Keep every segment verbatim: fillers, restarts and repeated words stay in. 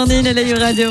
مورنين على يو راديو.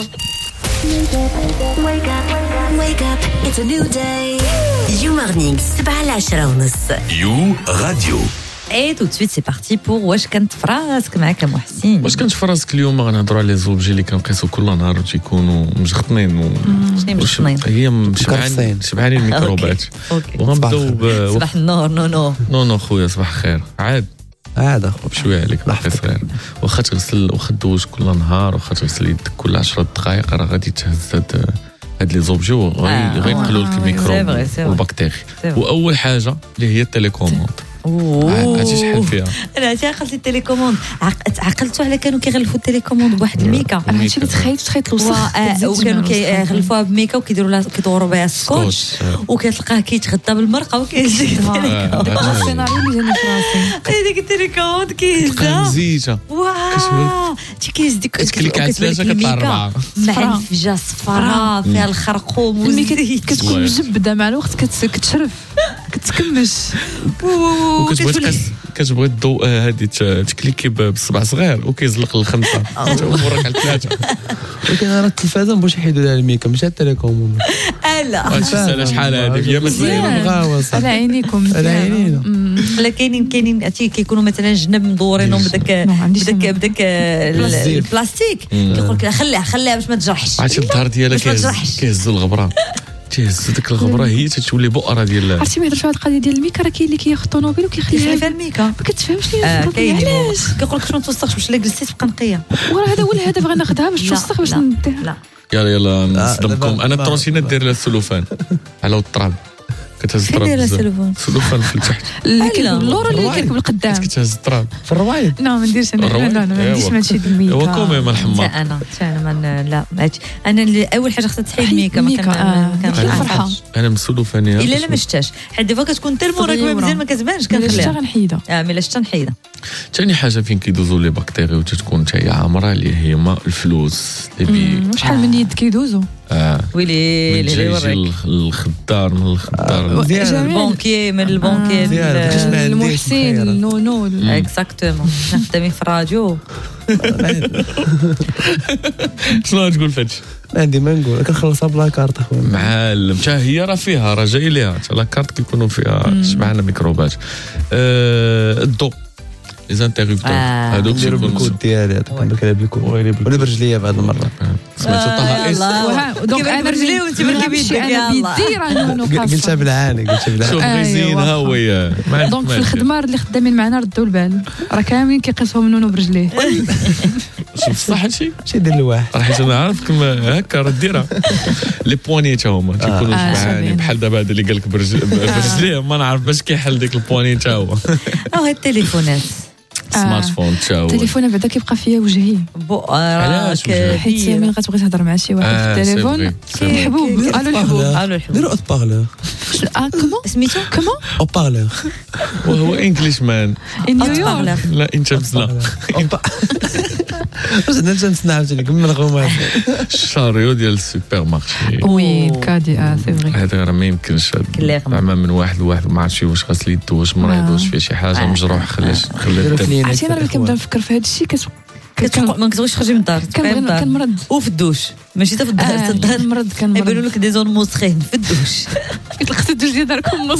Wake up, wake up, it's a new day. You morning, سبعة العشرة ونص. يو راديو. اي تو سويت سي بارتي بور واش كانت في راسك معاك محسن. واش كانت في راسك اليوم غنهضروا على لي زوبجي اللي كنقيسوا كل نهار وتيكونوا مجخطنين و شنو مجخطنين هي شبعانين شبعانين الميكروبات. وغنبداو صباح النور. نو نو نو نو خويا صباح الخير. عاد عاد بشويه عليك باقي صغير. واخا تغسل واخا دوز كل نهار واخا تغسل يدك كل عشرة دقائق راه غادي تهز هاد هاد لي زوبجي وغيقتلوا لك الميكروب والبكتيري. واول حاجه اللي هي التليكوموند. اوه عرفتي شحال فيها؟ انا عرفتي عقلت التليكوموند عقلتوا على كانوا كيغلفوا التليكوموند بواحد الميكا. انا هادشي اللي تخيلت تخيلت الوسخ وكانوا كيغلفوها بميكا وكيديروا لها كيدوروا بها السكوتش وكتلقاه كيتغدى بالمرقه وكيجي السيناريو اللي جاني في راسي هذيك التليكوموند كيهزها مزيجه واه تي كيهز ديك كتكليك على ثلاثه كطلع اربعه معفجه صفراء فيها الخرقوم والزيت كتكون مجبده مع الوقت كتشرف كتكمش وكتبغي تقيس كتبغي الضوء هذه تكليكي بالصبع صغير وكيزلق للخمسه وراك على ثلاثه. ولكن انا التلفازه مبغيش يحيدوا لها الميكا مش التليكوموند. لا شحال شحال هذيك هي مزيان على عينيكم على عينينا. لا كاينين كاينين كيكونوا مثلا جنب مدورينهم بداك بداك بداك البلاستيك كيقول لك خليها خليها باش ما تجرحش. عرفتي الظهر ديالها كيهزوا الغبره تيهز ديك الغبره هي تتولي بؤره ديال. عرفتي ما يهضرش على القضيه ديال الميكا راه كاين اللي كياخذ طوموبيل وكيخليها فيها الميكا ما كتفهمش ليه آه كاين كيقول لك شنو توسخش باش لا جلستي تبقى نقيه وراه هذا هو الهدف غناخذها باش توسخ باش نديها. لا يلا يلا نصدمكم انا التروسينه دير لها السلوفان على التراب كتهز التراب السلوفان في التحت اللي كيركب اللور اللي كيركب القدام كتهز التراب في الروايد. لا ما نديرش انا لا لا ما نديرش ماشي الميكا هو كومي الحمار. انا انا لا انا اللي اول حاجه خصها تحيد الميكا ما كنفرحش انا مسلوفانيه الا لا ما شتاش حيت ديفا كتكون ترمو راكبه مزيان ما كتبانش كنخليها غنحيدها اه مي لا شتا نحيدها. ثاني حاجه فين كيدوزوا لي بكتيريا وتتكون حتى هي عامره اللي هي ما الفلوس اللي بي شحال من يد كيدوزوا اه ويلي اللي يوريك الخدار من الخدار البنكي من البنكي المحسن نو نو اكزاكتومون خدامين في الراديو. شنو تقول فهادشي؟ عندي ما نقول كنخلصها بلا كارت اخويا معلم حتى هي راه فيها راه جاي ليها حتى لا كارت كيكونوا فيها شبعانه ميكروبات. الضوء لي زانتيربتور هذوك نديرو بالكود ديالي هذاك كنبكي بالكود ولا برجليا بعض المرات سمعتو طه اس دونك انا برجلي وانت مركبي يدك بيدي راه نو قلتها بالعاني قلتها بالعاني شوف مزينها هو دونك في الخدمه اللي خدامين معنا ردوا البال راه كاملين كيقيسوهم نونو برجليه. شوف صح هادشي شي دير الواحد راه حيت انا عارف كما هكا راه ديرها لي بواني تا هما تيكونوا شبعانين بحال دابا هذا اللي قال لك برجليه ما نعرف باش كيحل ديك البواني تا هو. او هاد التليفونات سمارت فون تا هو التليفون بعدا كيبقى فيا وجهي علاش حيت ملي غتبغي تهضر مع شي واحد في التليفون كيحبوب الو الحبوب الو الحبوب ديروا اوت بارلور اه كومون سميتو كومون اوت بارلور وهو انجليش مان نيويورك لا انت بزنا واش انا تنسنع عاوتاني كمل الغومات الشاريو ديال السوبر مارشي وي كادي اه سي فري هذا راه ما يمكنش زعما من واحد لواحد ما عرفتش واش غاسل يدو واش مريض واش فيه شي حاجه مجروح خلاش خلى عرفتي انا ملي كنبدا نفكر في هذا الشيء كتبقى ما كتبغيش تخرجي من الدار كنمرض وفي الدوش ماشي حتى في الدار حتى الدار كنمرض كنمرض يبانوا لك دي زون موسخين في الدوش كتلقى الدوش ديال داركم نص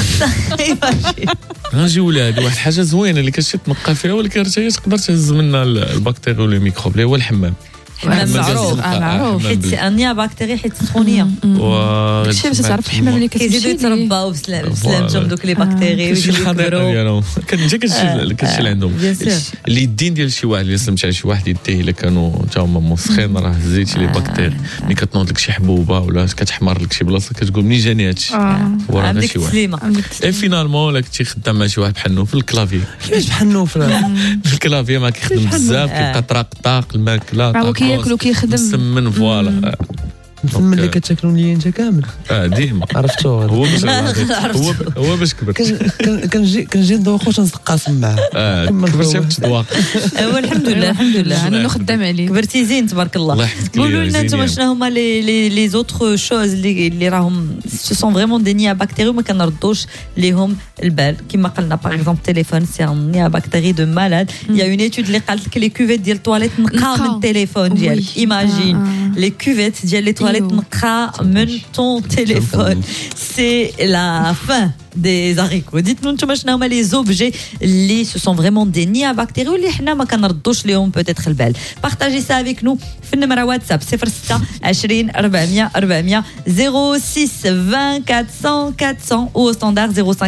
غنجي ولاد واحد الحاجه زوينه اللي كتمشي تنقى فيها ولكن حتى تقدر تهز منها البكتيريا ولا الميكروب اللي هو الحمام. الحمام معروف معروف حيت انيا بكتيريا حيت سخونيه داكشي باش تعرف الحمام اللي كيزيدوا يترباو بسلامتهم دوك لي بكتيريا كلشي الحضاره ديالهم كنجي كلشي كلشي اللي عندهم اللي الدين ديال شي واحد اللي سلمت على شي واحد يديه الا كانوا حتى هما مسخين راه هزيتي لي بكتيريا ملي كتنوض لك شي حبوبه ولا كتحمر لك شي بلاصه كتقول منين جاني هادشي وراه غير شي واحد اي فينالمون ولا كنتي خدام مع شي واحد بحال نوف في الكلافي كيفاش بحال نوف في الكلافي ما كيخدم بزاف كيبقى طراق طاق الماكله كياكل وكيخدم مسمن فوالا تسمى اللي كتاكلوا لي انت كامل اه ديما عرفتو هو باش هو هو باش كبر كنجي كنجي ندوخ واش نتقاسم معاه اه كبرتي بتدواق هو الحمد لله الحمد لله انا خدام عليه كبرتي زين تبارك الله قولوا لنا انتم شنو هما لي لي لي زوتر شوز اللي اللي راهم سو سون فريمون دي نيا بكتيري وما كنردوش ليهم البال كما قلنا باغ اكزومبل تليفون سي ان نيا بكتيري دو مالاد يا اون ايتود اللي قالت لك لي كوفيت ديال التواليت نقا من التليفون ديالك ايماجين لي كوفيت ديال لي تواليت نقا من ton téléphone. C'est la fin des haricots. Dites-nous نتوما شنو هما les objets اللي ce sont vraiment des nids à bactéries واللي حنا ما كنردوش ليهم peut-être البال. Partagez ça avec nous في النمرة واتساب صفر ستة عشرين أربعمية أربعمية صفر ستة عشرين أربعمية quatre cents ou au standard zéro cinq